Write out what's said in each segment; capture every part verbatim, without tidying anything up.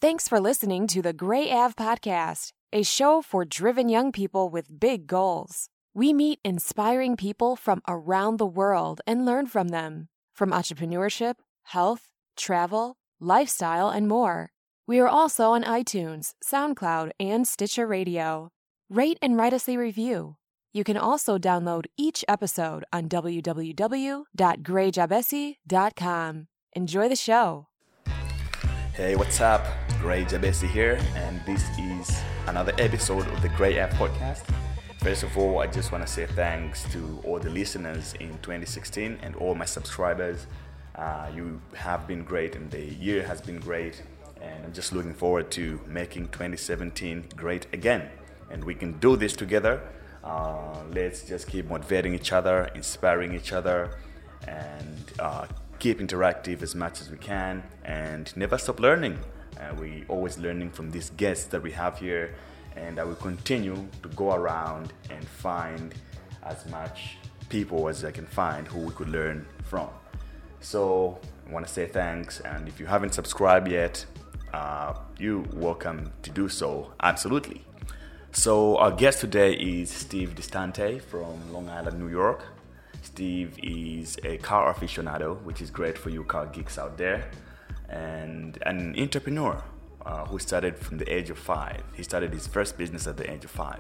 Thanks for listening to the Gray Ave Podcast, a show for driven young people with big goals. We meet inspiring people from around the world and learn from them, from entrepreneurship, health, travel, lifestyle, and more. We are also on iTunes, SoundCloud, and Stitcher Radio. Rate and write us a review. You can also download each episode on w w w dot gray jabesi dot com. Enjoy the show. Hey, what's up? Gray Jabesi here, and this is another episode of the Gray Ave Podcast. First of all, I just want to say thanks to all the listeners in twenty sixteen and all my subscribers. Uh, you have been great, and the year has been great, and I'm just looking forward to making twenty seventeen great again. And we can do this together. Uh, let's just keep motivating each other, inspiring each other, and uh, keep interactive as much as we can, and never stop learning. Uh, we always learning from these guests that we have here, and I will continue to go around and find as much people as I can find who we could learn from. So I want to say thanks, and if you haven't subscribed yet, uh, you're welcome to do so, absolutely. So our guest today is Steve Distante from Long Island, New York. Steve is a car aficionado, which is great for you car geeks out there, and an entrepreneur uh, who started from the age of five. He started his first business at the age of five.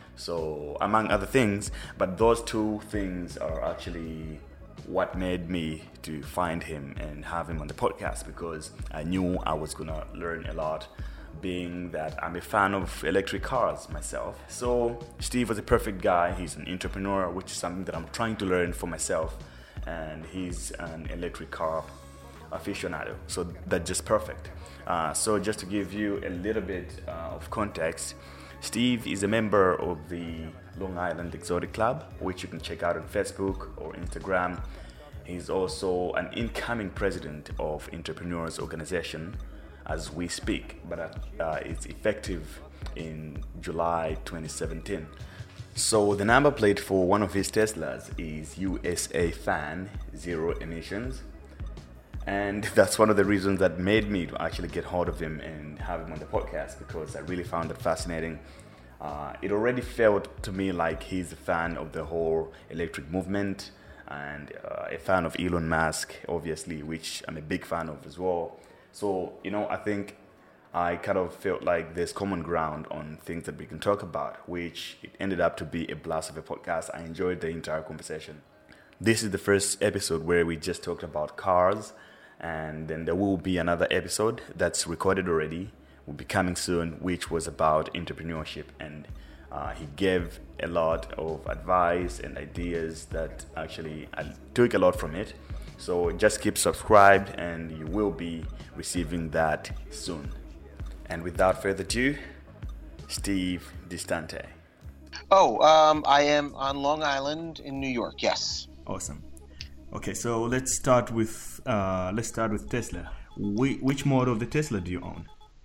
So among other things, but those two things are actually what made me to find him and have him on the podcast, because I knew I was gonna learn a lot, being that I'm a fan of electric cars myself. So Steve was a perfect guy. He's an entrepreneur, which is something that I'm trying to learn for myself, and he's an electric car aficionado, so that's just perfect. Uh, so just to give you a little bit uh, of context, Steve is a member of the Long Island Exotic Club, which you can check out on Facebook or Instagram. He's also an incoming president of Entrepreneurs Organization as we speak, but uh, it's effective in July twenty seventeen. So the number plate for one of his Teslas is U S A Fan, zero emissions. And that's one of the reasons that made me to actually get hold of him and have him on the podcast, because I really found it fascinating. Uh, it already felt to me like he's a fan of the whole electric movement, and uh, a fan of Elon Musk, obviously, which I'm a big fan of as well. So, you know, I think I kind of felt like there's common ground on things that we can talk about, which it ended up to be a blast of a podcast. I enjoyed the entire conversation. This is the first episode where we just talked about cars, and then there will be another episode that's recorded already, will be coming soon, which was about entrepreneurship. And uh, he gave a lot of advice and ideas that actually I took a lot from it. So just keep subscribed, and you will be receiving that soon. And without further ado, Steve Distante. Oh, um, I am on Long Island in New York. Yes. Awesome. Okay, so let's start with uh, let's start with Tesla. Wh- which model of the Tesla do you own?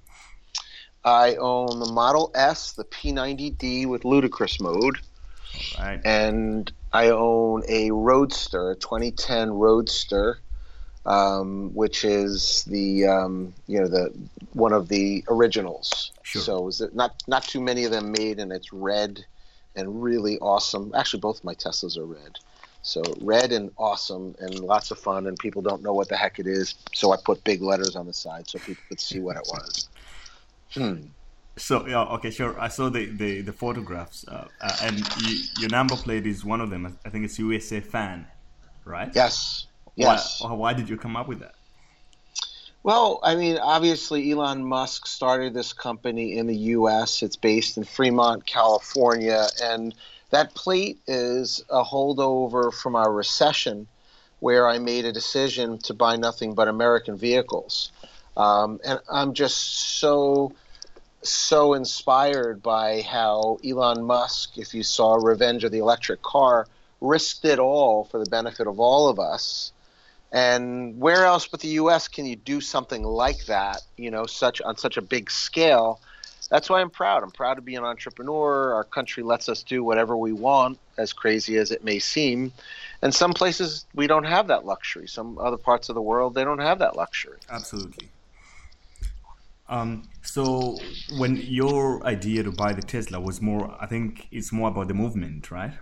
I own the Model S, the P ninety D with ludicrous mode. All right. And I own a Roadster, a twenty ten Roadster, um, which is the um, you know the one of the originals. Sure. So is it not not too many of them made, and it's red and really awesome. Actually, both my Teslas are red. So red and awesome and lots of fun, and people don't know what the heck it is. So I put big letters on the side so people could see what it was. Hmm. So yeah, okay, sure. I saw the the, the photographs, uh, uh, and you, your number plate is one of them. I think it's U S A Fan, right? Yes. Yes. Why, why did you come up with that? Well, I mean, obviously Elon Musk started this company in the U S. It's based in Fremont, California, and that plate is a holdover from our recession, where I made a decision to buy nothing but American vehicles. Um, and I'm just so, so inspired by how Elon Musk, if you saw Revenge of the Electric Car, risked it all for the benefit of all of us. And where else but the U S can you do something like that, you know, such on such a big scale? That's why I'm proud. I'm proud to be an entrepreneur. Our country lets us do whatever we want, as crazy as it may seem. And some places we don't have that luxury. Some other parts of the world, they don't have that luxury. Absolutely. Um, so when your idea to buy the Tesla was more, I think it's more about the movement, right?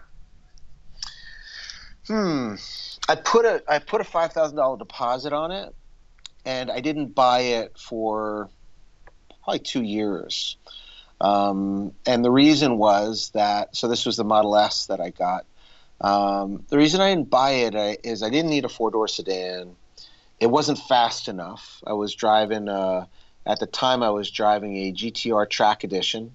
Hmm. I put a I put a five thousand dollar deposit on it, and I didn't buy it for probably two years. Um, and the reason was that, so this was the Model S that I got. Um, the reason I didn't buy it I, is I didn't need a four-door sedan. It wasn't fast enough. I was driving, uh, at the time I was driving a G T R Track Edition.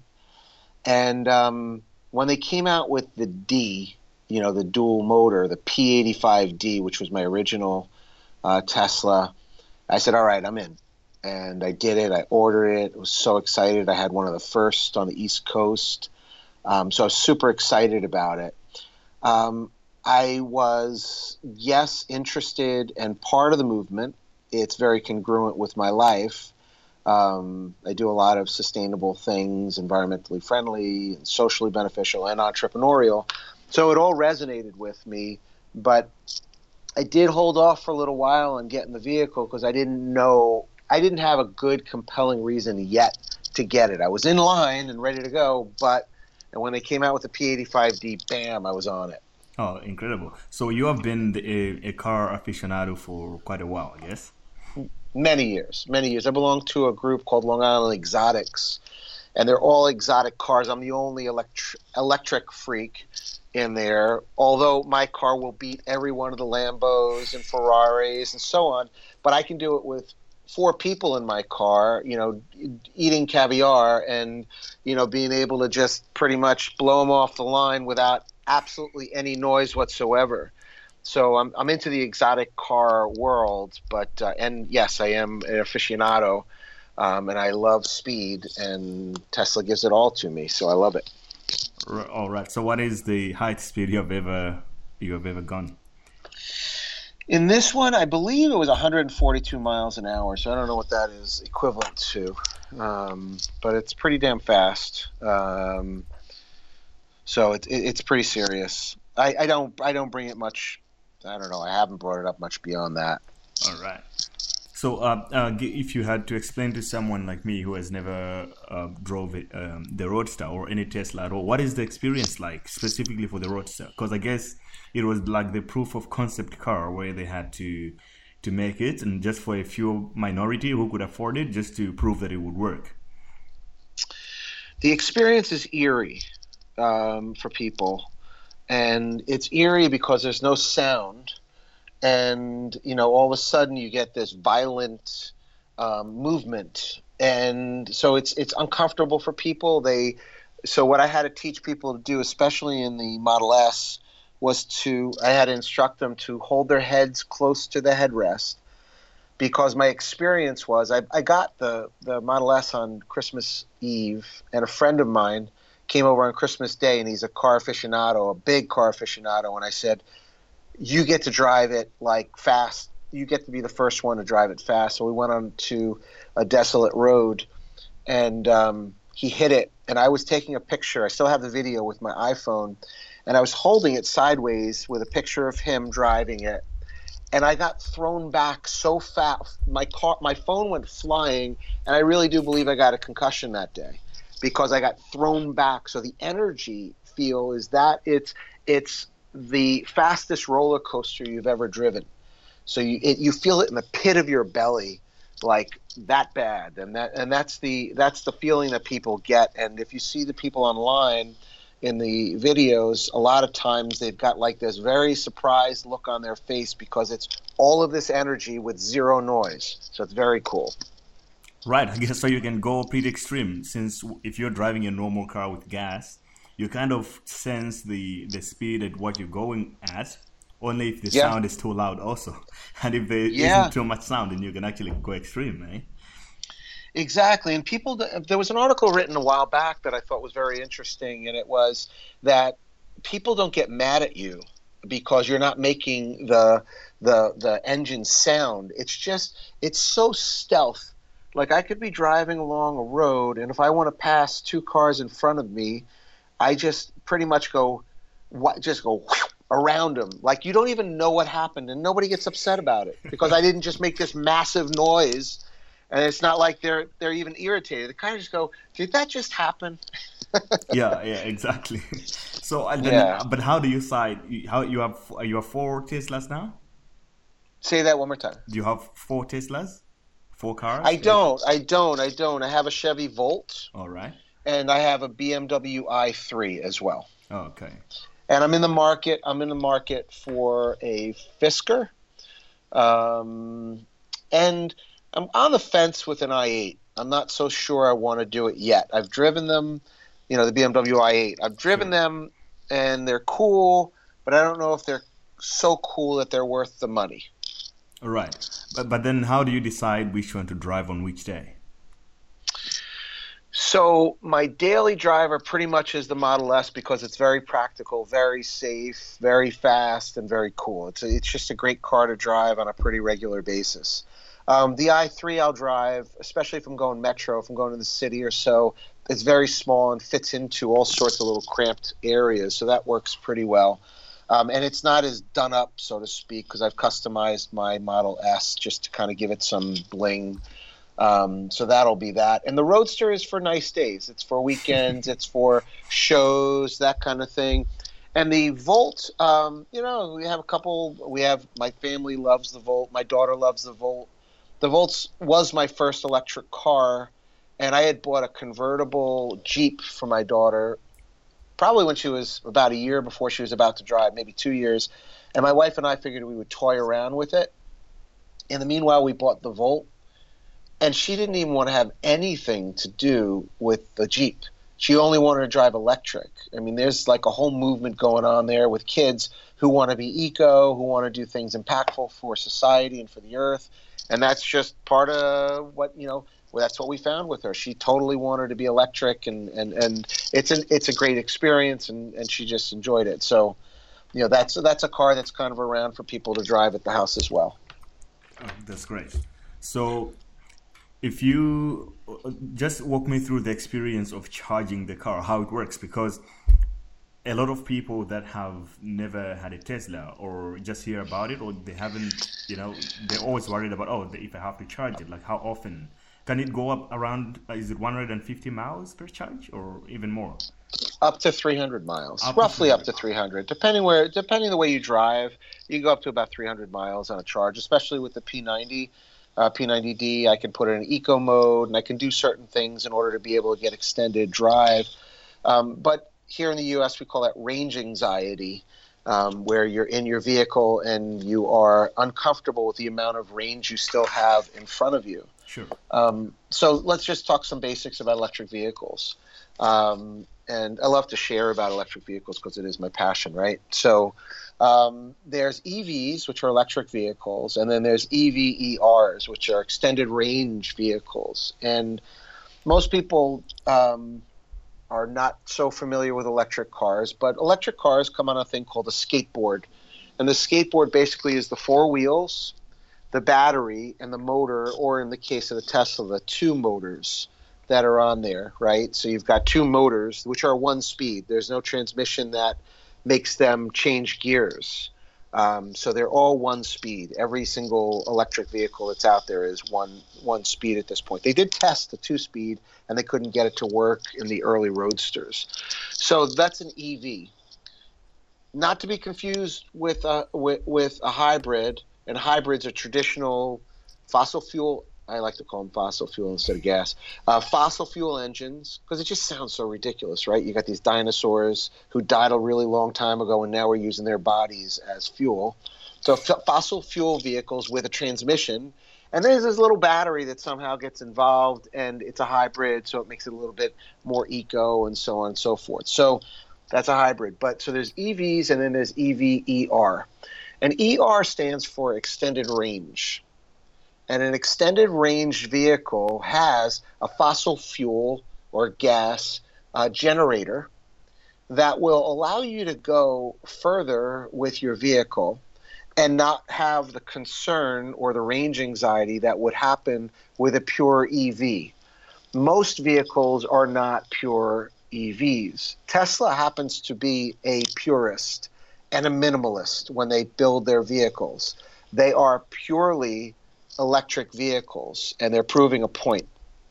And um, when they came out with the D, you know, the dual motor, the P eighty-five D, which was my original uh, Tesla, I said, all right, I'm in. And I did it. I ordered it. I was so excited. I had one of the first on the East Coast. Um, so I was super excited about it. Um, I was, yes, interested and part of the movement. It's very congruent with my life. Um, I do a lot of sustainable things, environmentally friendly, and socially beneficial, and entrepreneurial. So it all resonated with me. But I did hold off for a little while on getting the vehicle because I didn't know, I didn't have a good, compelling reason yet to get it. I was in line and ready to go, but and when they came out with the P eighty-five D, bam, I was on it. Oh, incredible. So you have been the, a, a car aficionado for quite a while, I guess? Many years, many years. I belong to a group called Long Island Exotics, and they're all exotic cars. I'm the only elect- electric freak in there, although my car will beat every one of the Lambos and Ferraris and so on, but I can do it with four people in my car, you know, eating caviar and, you know, being able to just pretty much blow them off the line without absolutely any noise whatsoever. So I'm I'm into the exotic car world, but uh, and yes, I am an aficionado, um, and I love speed, and Tesla gives it all to me, so I love it. All right. So what is the highest speed you have ever you have ever gone? In this one, I believe it was one hundred forty-two miles an hour, so I don't know what that is equivalent to, um, but it's pretty damn fast. Um, so it, it, it's pretty serious. I, I don't I don't bring it much. I don't know. I haven't brought it up much beyond that. All right. So uh, uh, if you had to explain to someone like me who has never uh, drove it, um, the Roadster or any Tesla at all, what is the experience like specifically for the Roadster? Because I guess it was like the proof of concept car where they had to to make it, and just for a few minority who could afford it, just to prove that it would work. The experience is eerie um, for people, and it's eerie because there's no sound. And, you know, all of a sudden you get this violent um, movement. And so it's it's uncomfortable for people. They so what I had to teach people to do, especially in the Model S, was to I had to instruct them to hold their heads close to the headrest, because my experience was I, I got the, the Model S on Christmas Eve, and a friend of mine came over on Christmas Day, and he's a car aficionado, a big car aficionado, and I said, you get to drive it like fast. You get to be the first one to drive it fast. So we went on to a desolate road, and um, he hit it. And I was taking a picture. I still have the video with my iPhone, and I was holding it sideways with a picture of him driving it. And I got thrown back so fast. My car, my phone went flying, and I really do believe I got a concussion that day because I got thrown back. So the energy feel is that it's it's. the fastest roller coaster you've ever driven. So you it, you feel it in the pit of your belly, like that bad, and that and that's the that's the feeling that people get. And if you see the people online in the videos, a lot of times they've got like this very surprised look on their face because it's all of this energy with zero noise. So it's very cool. Right. I guess so you can go pretty extreme, since if you're driving a normal car with gas, you kind of sense the, the speed at what you're going at, only if the yeah. sound is too loud also. And if there yeah. isn't too much sound, then you can actually go extreme, eh? Exactly. And people, there was an article written a while back that I thought was very interesting, and it was that people don't get mad at you because you're not making the the the engine sound. It's just, it's so stealth. Like I could be driving along a road, and if I want to pass two cars in front of me, I just pretty much go, what, just go around them. Like you don't even know what happened, and nobody gets upset about it because I didn't just make this massive noise And it's not like they're they're even irritated. They kind of just go, "Did that just happen?" Yeah, yeah, exactly. So, and then, Yeah. but how do you decide? you- How you have you have four Teslas now? Say that one more time. Do you have four Teslas? Four cars? I don't. I don't. I don't. I have a Chevy Volt, All right. and I have a B M W i three as well. Oh, okay. And I'm in the market. I'm in the market for a Fisker, um, and I'm on the fence with an i eight. I'm not so sure I want to do it yet. I've driven them, you know, the B M W i eight. I've driven Sure. them, and they're cool, but I don't know if they're so cool that they're worth the money. All right. But but then how do you decide which one to drive on which day? So my daily driver pretty much is the Model S because it's very practical, very safe, very fast, and very cool. It's a, it's just a great car to drive on a pretty regular basis. Um, the i three I'll drive, especially if I'm going metro, if I'm going to the city or so. It's very small and fits into all sorts of little cramped areas, so that works pretty well. Um, and it's not as done up, so to speak, because I've customized my Model S just to kind of give it some bling. Um, so that'll be that. And the Roadster is for nice days. It's for weekends. It's for shows, that kind of thing. And the Volt, um, you know, we have a couple. We have my family loves the Volt. My daughter loves the Volt. The Volt was my first electric car, and I had bought a convertible Jeep for my daughter probably when she was about a year before she was about to drive, maybe two years. And my wife and I figured we would toy around with it. In the meanwhile, we bought the Volt. And she didn't even want to have anything to do with the Jeep. She only wanted to drive electric. I mean, there's like a whole movement going on there with kids who want to be eco, who want to do things impactful for society and for the earth. And that's just part of what, you know, well, that's what we found with her. She totally wanted to be electric, and, and, and it's an it's a great experience, and, and she just enjoyed it. So, you know, that's that's a car that's kind of around for people to drive at the house as well. Oh, that's great. So, if you just walk me through the experience of charging the car, how it works, because a lot of people that have never had a Tesla or just hear about it, or they haven't, you know, they're always worried about, oh, if I have to charge it, like how often? Can it go up around, uh, is it one hundred fifty miles per charge or even more? Up to three hundred miles, Up to roughly up to three three hundred, depending where, depending the way you drive. You can go up to about three hundred miles on a charge, especially with the P ninety. Uh, P ninety D, I can put it in eco mode, and I can do certain things in order to be able to get extended drive. Um, but here in the U S, we call that range anxiety, um, where you're in your vehicle and you are uncomfortable with the amount of range you still have in front of you. Sure. Um, so let's just talk some basics about electric vehicles. Um, and I love to share about electric vehicles because it is my passion, right? So um, there's E Vs, which are electric vehicles, and then there's E V E Rs, which are extended range vehicles. And most people um, are not so familiar with electric cars, but electric cars come on a thing called a skateboard. And the skateboard basically is the four wheels, the battery, and the motor, or in the case of the Tesla, the two motors that are on there, right? So you've got two motors, which are one speed. There's no transmission that makes them change gears. Um, so they're all one speed. Every single electric vehicle that's out there is one one speed at this point. They did test the two speed, and they couldn't get it to work in the early Roadsters. So that's an E V. Not to be confused with a, with, with a hybrid. And hybrids are traditional fossil fuel. I like to call them fossil fuel instead of gas. Uh, fossil fuel engines, because it just sounds so ridiculous, right? You got these dinosaurs who died a really long time ago, and now we're using their bodies as fuel. So f- fossil fuel vehicles with a transmission, and there's this little battery that somehow gets involved, and it's a hybrid, so it makes it a little bit more eco, and so on and so forth. So that's a hybrid. But so there's E Vs, and then there's E V E R. And E R stands for extended range. And an extended range vehicle has a fossil fuel or gas uh, generator that will allow you to go further with your vehicle and not have the concern or the range anxiety that would happen with a pure E V. Most vehicles are not pure E Vs. Tesla happens to be a purist and a minimalist when they build their vehicles. They are purely electric vehicles, and they're proving a point.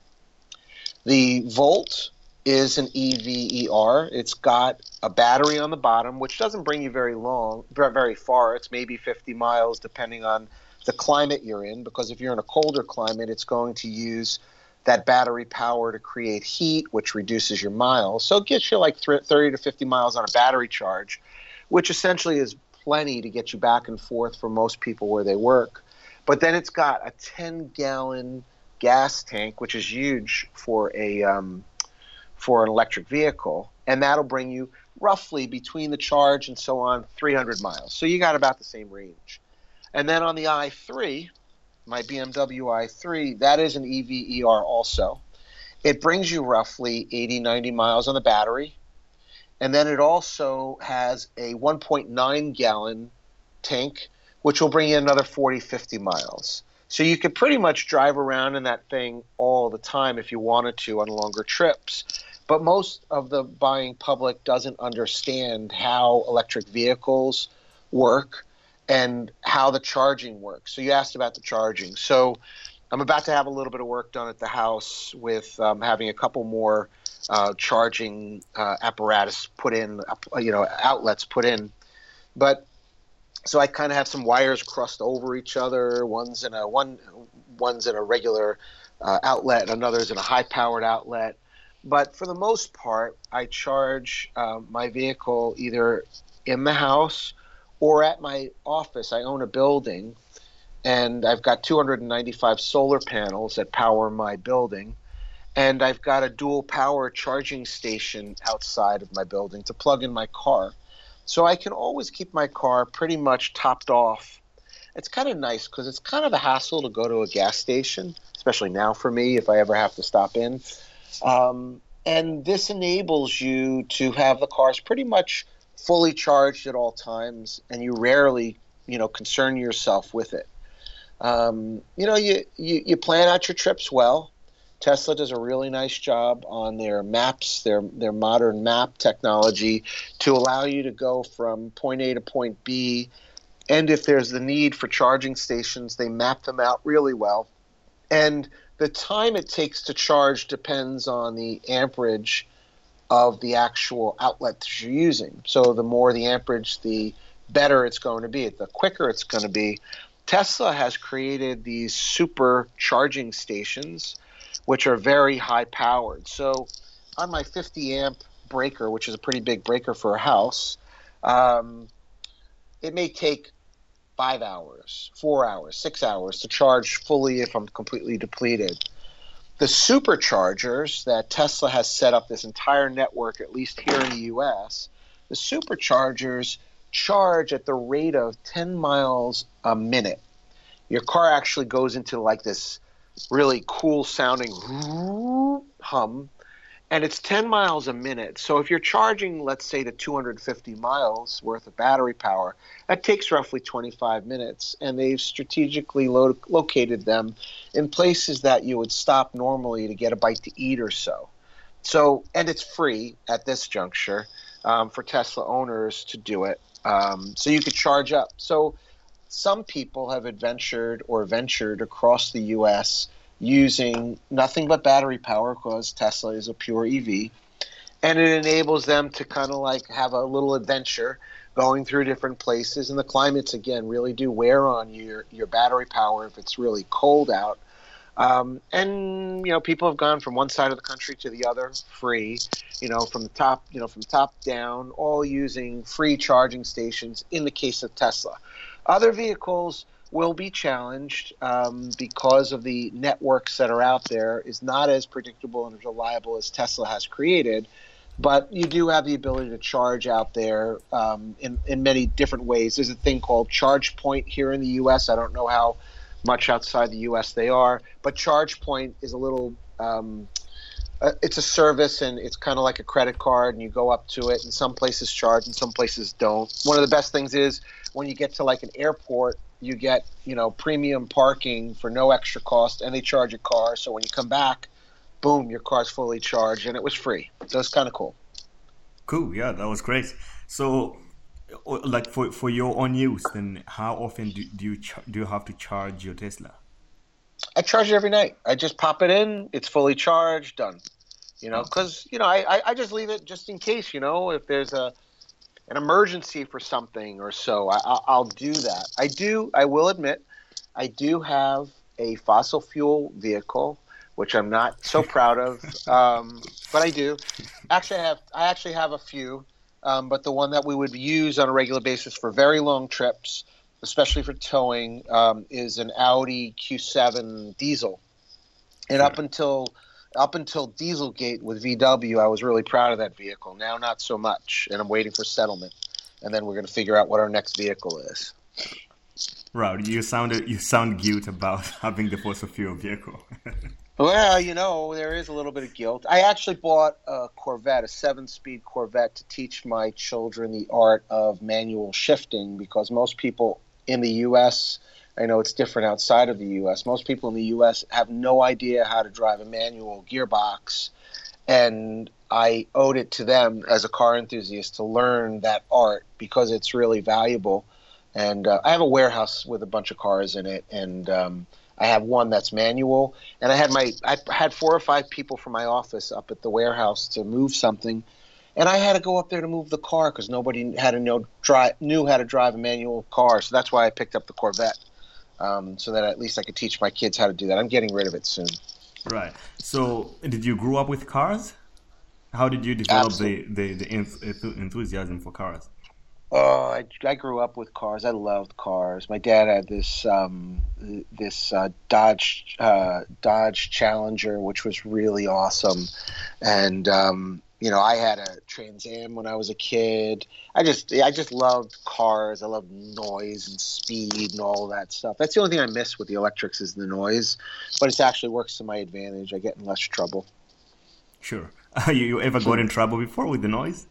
The Volt is an E V E R. It's got a battery on the bottom, which doesn't bring you very long, very far. It's maybe fifty miles, depending on the climate you're in, because if you're in a colder climate, it's going to use that battery power to create heat, which reduces your miles. So it gets you like thirty to fifty miles on a battery charge, which essentially is plenty to get you back and forth for most people where they work. But then it's got a ten-gallon gas tank, which is huge for a um, for an electric vehicle, and that'll bring you roughly between the charge and so on three hundred miles. So you got about the same range. And then on the i three, my B M W i three, that is an E V E R also. It brings you roughly eighty, ninety miles on the battery. And then it also has a one point nine gallon tank, which will bring you another forty, fifty miles. So you could pretty much drive around in that thing all the time if you wanted to on longer trips. But most of the buying public doesn't understand how electric vehicles work and how the charging works. So you asked about the charging. So I'm about to have a little bit of work done at the house with um, having a couple more uh, charging uh, apparatus put in, uh, you know, outlets put in. But so I kind of have some wires crossed over each other. One's in a one, one's in a regular uh, outlet, and another's in a high-powered outlet. But for the most part, I charge uh, my vehicle either in the house or at my office. I own a building, and I've got two hundred ninety-five solar panels that power my building. And I've got a dual power charging station outside of my building to plug in my car. So I can always keep my car pretty much topped off. It's kind of nice because it's kind of a hassle to go to a gas station, especially now for me if I ever have to stop in. Um, and this enables you to have the cars pretty much fully charged at all times, and you rarely, you know, concern yourself with it. Um, you know, you, you, you plan out your trips well. Tesla does a really nice job on their maps, their their modern map technology, to allow you to go from point A to point B. And if there's the need for charging stations, they map them out really well. And the time it takes to charge depends on the amperage of the actual outlet that you're using. So the more the amperage, the better it's going to be, the quicker it's going to be. Tesla has created these super charging stations, which are very high powered. So on my fifty amp breaker, which is a pretty big breaker for a house, um, it may take five hours, four hours, six hours to charge fully if I'm completely depleted. The superchargers that Tesla has set up this entire network, at least here in the U S, the superchargers charge at the rate of ten miles a minute. Your car actually goes into like this really cool sounding hum, and it's ten miles a minute. So if you're charging, let's say, to two hundred fifty miles worth of battery power, that takes roughly twenty-five minutes, and they've strategically lo- located them in places that you would stop normally to get a bite to eat or so. So, and it's free at this juncture um, for Tesla owners to do it. Um, so you could charge up. So some people have adventured or ventured across the U S using nothing but battery power because Tesla is a pure E V. And it enables them to kind of like have a little adventure going through different places. And the climates, again, really do wear on your, your battery power if it's really cold out. Um, and, you know, people have gone from one side of the country to the other free, you know, from the top, you know, from top down, all using free charging stations in the case of Tesla. Other vehicles will be challenged um, because of the networks that are out there is not as predictable and reliable as Tesla has created. But you do have the ability to charge out there um, in, in many different ways. There's a thing called ChargePoint here in the U S. I don't know how much outside the U S they are, but ChargePoint is a little um, uh, it's a service, and it's kind of like a credit card, and you go up to it, and some places charge and some places don't. One of the best things is when you get to like an airport, you get, you know, premium parking for no extra cost, and they charge your car. So when you come back, boom, your car's fully charged, and it was free. So it's kind of cool. Cool, yeah, that was great. So, like for, for your own use, then how often do, do you ch- do you have to charge your Tesla? I charge it every night. I just pop it in. It's fully charged. Done. You know, because you know, I, I just leave it just in case. You know, if there's a an emergency for something or so, I, I'll, I'll do that. I do. I will admit, I do have a fossil fuel vehicle, which I'm not so proud of, um, but I do. Actually, I have. I actually have a few, um, but the one that we would use on a regular basis for very long trips, especially for towing, um, is an Audi Q seven diesel. And Sure. up until up until Dieselgate with V W, I was really proud of that vehicle. Now, not so much, and I'm waiting for settlement. And then we're going to figure out what our next vehicle is. Right, you sounded you sound guilt about having the fossil fuel vehicle. Well, you know, there is a little bit of guilt. I actually bought a Corvette, a seven-speed Corvette, to teach my children the art of manual shifting, because most people in the U S, I know it's different outside of the U S, most people in the U S have no idea how to drive a manual gearbox, and I owed it to them as a car enthusiast to learn that art because it's really valuable. And uh, I have a warehouse with a bunch of cars in it, and um, I have one that's manual. And I had my I had four or five people from my office up at the warehouse to move something, and I had to go up there to move the car because nobody had to know drive knew how to drive a manual car. So that's why I picked up the Corvette, um, so that at least I could teach my kids how to do that. I'm getting rid of it soon. Right. So, did you grow up with cars? How did you develop the, Absolutely. the, the enth- enthusiasm for cars? Oh, I, I grew up with cars. I loved cars. My dad had this um, this uh, Dodge uh, Dodge Challenger, which was really awesome, and um, you know, I had a Trans Am when I was a kid. I just I just loved cars. I loved noise and speed and all of that stuff. That's the only thing I miss with the electrics is the noise, but it actually works to my advantage. I get in less trouble. Sure. you, you ever got in trouble before with the noise?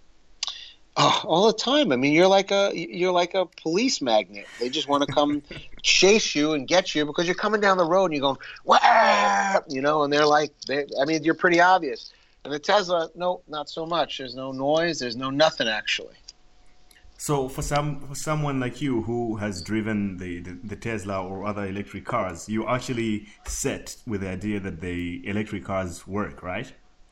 Oh, all the time. I mean, you're like a you're like a police magnet. They just want to come chase you and get you because you're coming down the road and you're going, wah! You know, and they're like, they, I mean, you're pretty obvious. And the Tesla, no, not so much. There's no noise. There's no nothing actually. So for some for someone like you who has driven the, the, the Tesla or other electric cars, you actually set with the idea that the electric cars work, right?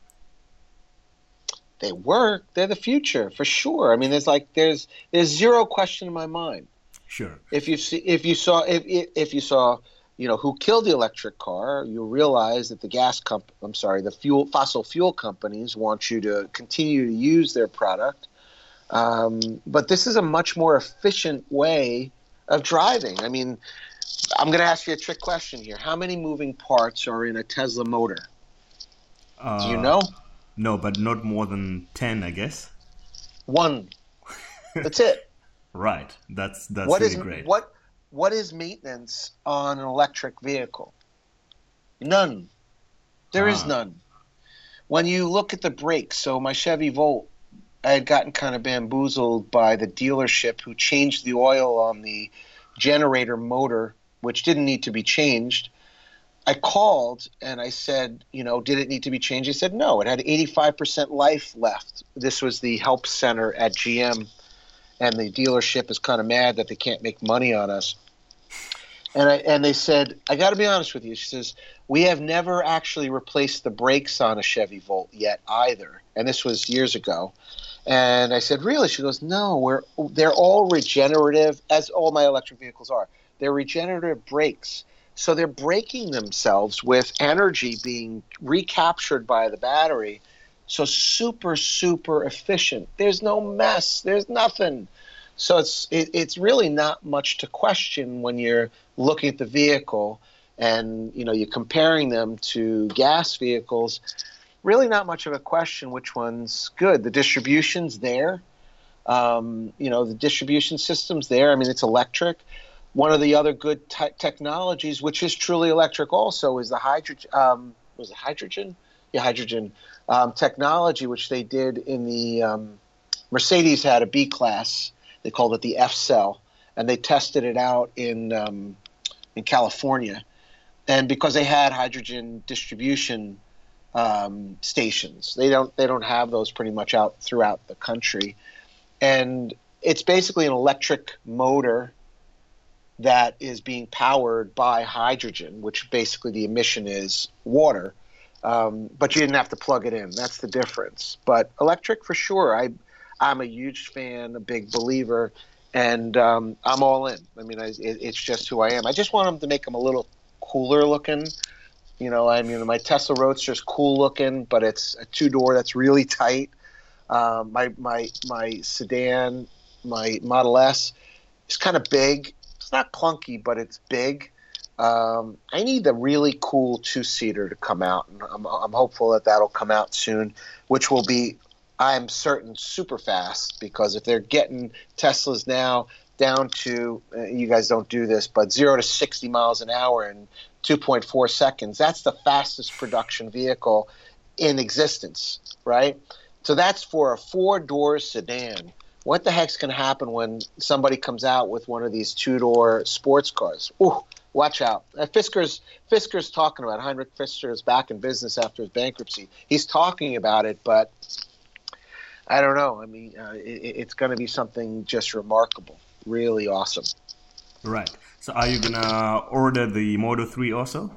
They work. They're the future for sure. I mean, there's like there's there's zero question in my mind. Sure. If you see, if you saw, if if you saw, you know, who killed the electric car, you realize that the gas comp, I'm sorry, the fuel fossil fuel companies want you to continue to use their product. Um, but this is a much more efficient way of driving. I mean, I'm going to ask you a trick question here. How many moving parts are in a Tesla motor? Uh, Do you know? No, but not more than ten, I guess. One. That's it. Right. That's that's What really is great. what what is maintenance on an electric vehicle? None. There is Ah. none. When you look at the brakes, so my Chevy Volt, I had gotten kind of bamboozled by the dealership who changed the oil on the generator motor, which didn't need to be changed. I called and I said, you know, did it need to be changed? He said, no, it had eighty-five percent life left. This was the help center at G M, and the dealership is kind of mad that they can't make money on us. And I and they said, I got to be honest with you. She says, we have never actually replaced the brakes on a Chevy Volt yet either. And this was years ago. And I said, really? She goes, no, we're they're all regenerative, as all my electric vehicles are. They're regenerative brakes. So they're braking themselves with energy being recaptured by the battery. So super, super efficient. There's no mess. There's nothing. So it's it, it's really not much to question when you're looking at the vehicle and, you know, you're comparing them to gas vehicles. Really not much of a question which one's good. The distribution's there. Um, you know, the distribution system's there. I mean, it's electric. One of the other good te- technologies, which is truly electric also, is the hydrogen. Um, was it hydrogen? Yeah, hydrogen um, technology, which they did in the um, Mercedes had a B class. They called it the F cell, and they tested it out in um, in California. And because they had hydrogen distribution um, stations, they don't they don't have those pretty much out throughout the country. And it's basically an electric motor that is being powered by hydrogen, which basically the emission is water. Um, but you didn't have to plug it in. That's the difference. But electric, for sure. I, I'm a huge fan, a big believer, and um, I'm all in. I mean, I, it, it's just who I am. I just want them to make them a little cooler looking. You know, I mean, my Tesla Roadster is cool looking, but it's a two door that's really tight. Um, my my my sedan, my Model S, is kind of big. It's not clunky, but it's big. Um, I need the really cool two-seater to come out, and I'm, I'm hopeful that that'll come out soon, which will be, I'm certain, super fast, because if they're getting Teslas now down to, uh, you guys don't do this, but zero to sixty miles an hour in two point four seconds, that's the fastest production vehicle in existence, right? So that's for a four-door sedan. What the heck's going to happen when somebody comes out with one of these two-door sports cars? Ooh. Watch out. Uh, Fisker's Fisker's talking about it. Heinrich Fisker is back in business after his bankruptcy. He's talking about it, but I don't know. I mean, uh, it, it's going to be something just remarkable, really awesome. Right. So are you going to order the Model three also?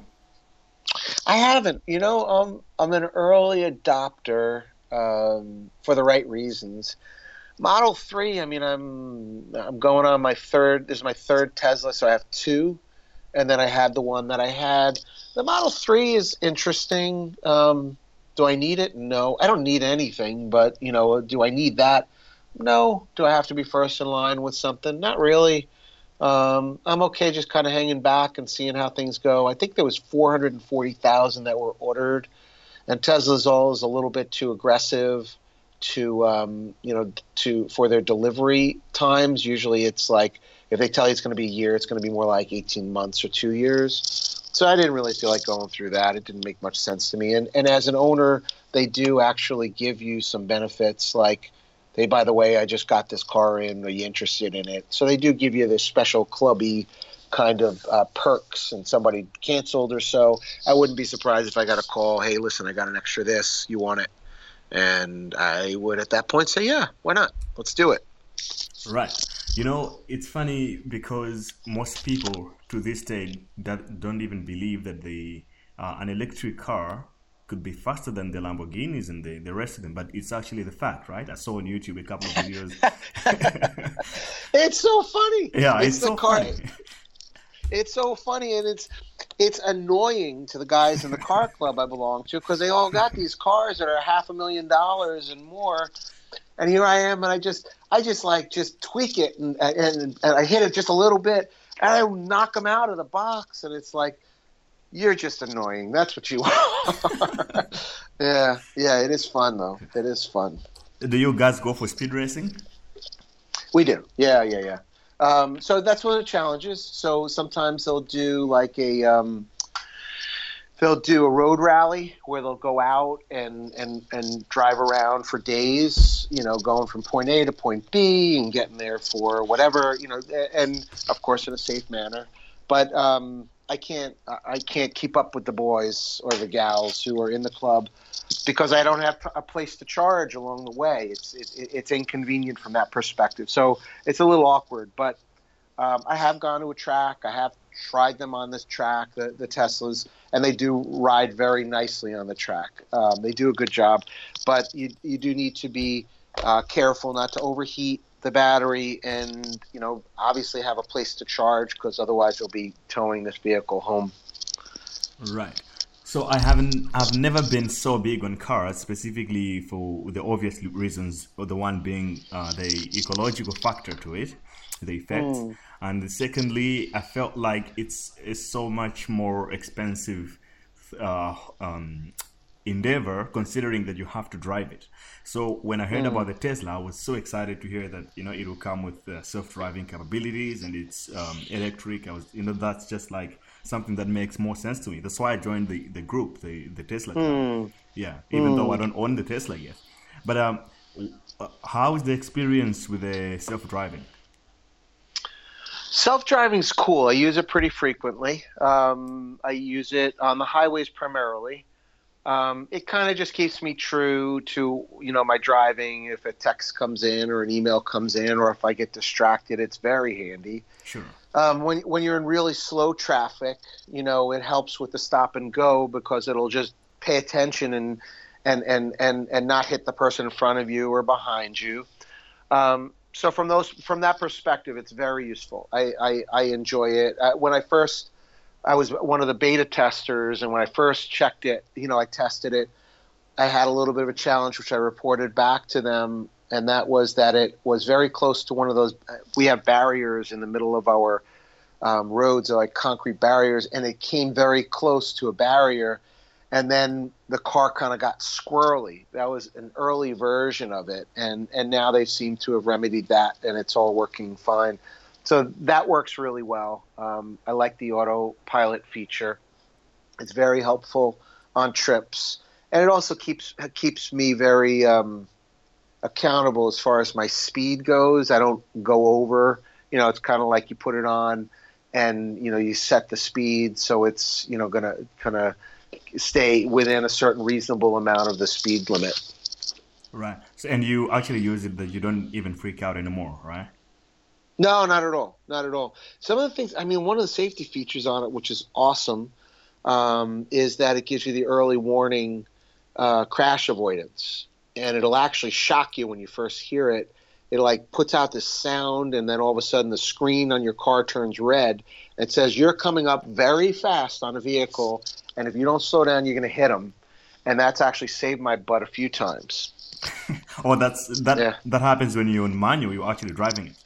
I haven't. You know, um, I'm an early adopter um, for the right reasons. Model three, I mean, I'm I'm going on my third. This is my third Tesla, so I have two. And then I had the one that I had. The Model three is interesting. Um, do I need it? No. I don't need anything, but, you know, do I need that? No. Do I have to be first in line with something? Not really. Um, I'm okay just kind of hanging back and seeing how things go. I think there was four hundred forty thousand that were ordered, and Tesla's always a little bit too aggressive to, um, you know, to for their delivery times. Usually it's like, if they tell you it's going to be a year, it's going to be more like eighteen months or two years. So I didn't really feel like going through that. It didn't make much sense to me. And and as an owner, they do actually give you some benefits. Like, they, by the way, I just got this car in. Are you interested in it? So they do give you this special clubby kind of uh, perks, and somebody canceled or so. I wouldn't be surprised if I got a call, hey, listen, I got an extra this. You want it? And I would at that point say, yeah, why not? Let's do it. Right. You know, it's funny because most people to this day that don't even believe that the uh, an electric car could be faster than the Lamborghinis and the, the rest of them, but it's actually the fact, right? I saw on YouTube a couple of videos. It's so funny. Yeah, it's, it's so car. funny. It's so funny, and it's it's annoying to the guys in the car club I belong to, because they all got these cars that are half a million dollars and more. And here I am, and I just, I just like just tweak it, and and, and I hit it just a little bit, and I knock them out of the box, and it's like, you're just annoying. That's what you are. yeah, yeah, it is fun though. It is fun. Do you guys go for speed racing? We do. Yeah, yeah, yeah. Um, so that's one of the challenges. So sometimes they'll do like a. Um, They'll do a road rally where they'll go out and, and, and drive around for days, you know, going from point A to point B and getting there for whatever, you know, and of course in a safe manner. But um, I can't I can't keep up with the boys or the gals who are in the club because I don't have a place to charge along the way. It's it, it's inconvenient from that perspective. So it's a little awkward. But um, I have gone to a track. I have tried them on this track, the, the Teslas, and they do ride very nicely on the track. Um, they do a good job, but you you do need to be uh, careful not to overheat the battery, and you know obviously have a place to charge, because otherwise you'll be towing this vehicle home. Right. So I haven't, I've never been so big on cars, specifically for the obvious reasons, or the one being uh, the ecological factor to it, the effects. Mm. And secondly, I felt like it's, it's so much more expensive uh, um, endeavor, considering that you have to drive it. So when I heard mm. about the Tesla, I was so excited to hear that, you know, it will come with uh, self-driving capabilities and it's um, electric. I was, you know, that's just like something that makes more sense to me. That's why I joined the, the group, the, the Tesla club. Mm. Yeah, even mm. though I don't own the Tesla yet. But um, how is the experience with the self-driving? Self-driving's cool. I use it pretty frequently. Um, I use it on the highways primarily. Um, it kind of just keeps me true to, you know, my driving. If a text comes in or an email comes in, or if I get distracted, it's very handy. Sure. Um, when when you're in really slow traffic, you know, it helps with the stop and go because it'll just pay attention and and and and, and not hit the person in front of you or behind you. Um, so from those from that perspective, it's very useful. I I, I enjoy it. Uh, when I first, I was one of the beta testers, and when I first checked it, you know, I tested it. I had a little bit of a challenge, which I reported back to them, and that was that it was very close to one of those. We have barriers in the middle of our um, roads, like concrete barriers, and it came very close to a barrier, and then the car kind of got squirrely. That was an early version of it, and and now they seem to have remedied that, and it's all working fine. So that works really well. Um, I like the autopilot feature. It's very helpful on trips. And it also keeps keeps me very um, accountable as far as my speed goes. I don't go over. You know, it's kind of like you put it on, and you know you set the speed so it's you know gonna kind of stay within a certain reasonable amount of the speed limit. Right. So, and you actually use it that you don't even freak out anymore, right? No, not at all. Not at all. Some of the things. I mean, one of the safety features on it, which is awesome, um, is that it gives you the early warning. Uh, crash avoidance, and it'll actually shock you when you first hear it. It like puts out this sound, and then all of a sudden the screen on your car turns red. It says you're coming up very fast on a vehicle, and if you don't slow down, you're going to hit them. And that's actually saved my butt a few times. Oh, that's that. Yeah. That happens when you're in manual. You're actually driving it.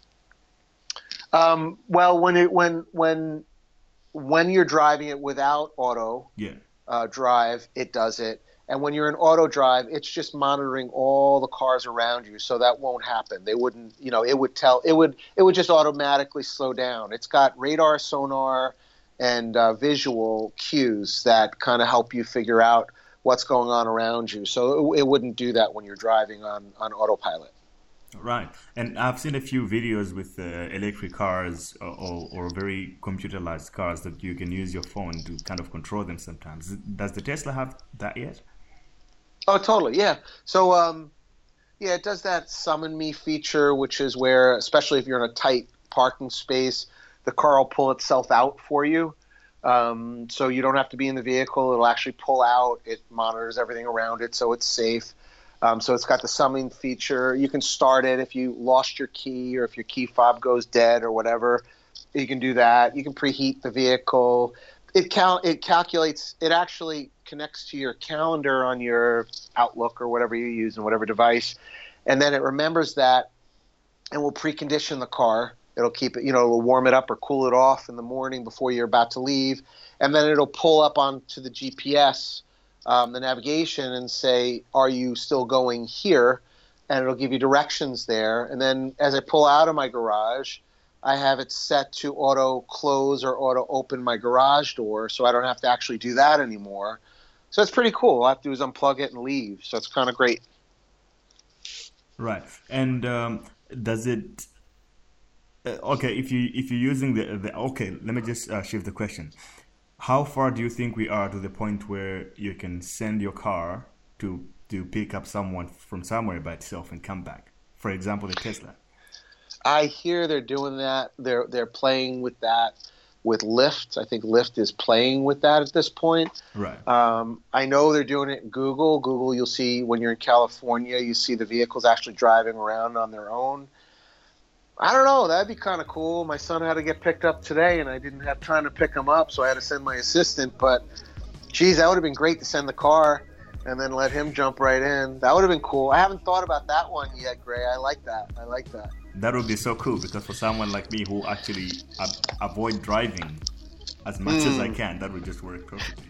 Um, well, when it when when when you're driving it without auto Yeah. uh, drive, it does it. And when you're in auto drive, it's just monitoring all the cars around you, so that won't happen. They wouldn't, you know, it would tell, it would, it would just automatically slow down. It's got radar, sonar, and uh, visual cues that kind of help you figure out what's going on around you. So it, it wouldn't do that when you're driving on, on autopilot. Right. And I've seen a few videos with uh, electric cars or, or, or very computerized cars that you can use your phone to kind of control them sometimes. Does the Tesla have that yet? Oh, totally. Yeah. So, um, yeah, it does that summon me feature, which is where, especially if you're in a tight parking space, the car will pull itself out for you. Um, so you don't have to be in the vehicle. It'll actually pull out. It monitors everything around it, so it's safe. Um, so it's got the summon feature. You can start it if you lost your key or if your key fob goes dead or whatever. You can do that. You can preheat the vehicle. It cal- it calculates, it actually connects to your calendar on your Outlook or whatever you use on whatever device. And then it remembers that and will precondition the car. It'll keep it, you know, it'll warm it up or cool it off in the morning before you're about to leave. And then it'll pull up onto the G P S, um, the navigation, and say, are you still going here? And it'll give you directions there. And then as I pull out of my garage, I have it set to auto close or auto open my garage door, so I don't have to actually do that anymore. So it's pretty cool. All I have to do is unplug it and leave. So it's kind of great. Right. And um, does it? Uh, okay, if you if you're using the, the okay, let me just uh, shift the question. How far do you think we are to the point where you can send your car to to pick up someone from somewhere by itself and come back? For example, the Tesla. I hear they're doing that. They're they're playing with that with Lyft. I think Lyft is playing with that at this point. Right. Um, I know they're doing it in Google. Google, you'll see when you're in California, you see the vehicles actually driving around on their own. I don't know. That'd be kind of cool. My son had to get picked up today, and I didn't have time to pick him up, so I had to send my assistant. But, geez, that would have been great to send the car and then let him jump right in. That would have been cool. I haven't thought about that one yet, Gray. I like that. I like that. That would be so cool, because for someone like me who actually ab- avoid driving as much mm. as I can, that would just work perfectly.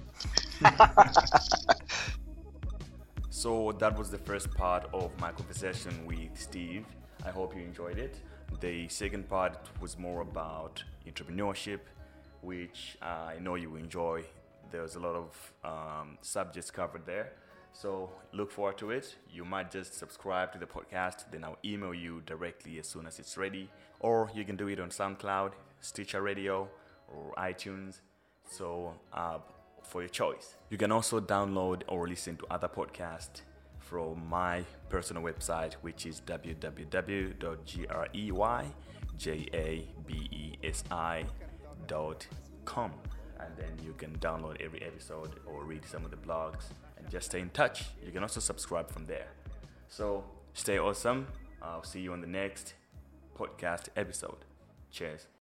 So that was the first part of my conversation with Steve. I hope you enjoyed it. The second part was more about entrepreneurship, which I know you will enjoy. There's a lot of um, subjects covered there. So look forward to it. You might just subscribe to the podcast, then I'll email you directly as soon as it's ready. Or you can do it on SoundCloud, Stitcher Radio, or iTunes. So uh, for your choice. You can also download or listen to other podcasts from my personal website, which is w w w dot grey J A B E S I dot com. And then you can download every episode or read some of the blogs and just stay in touch. You can also subscribe from there. So stay awesome. I'll see you on the next podcast episode. Cheers.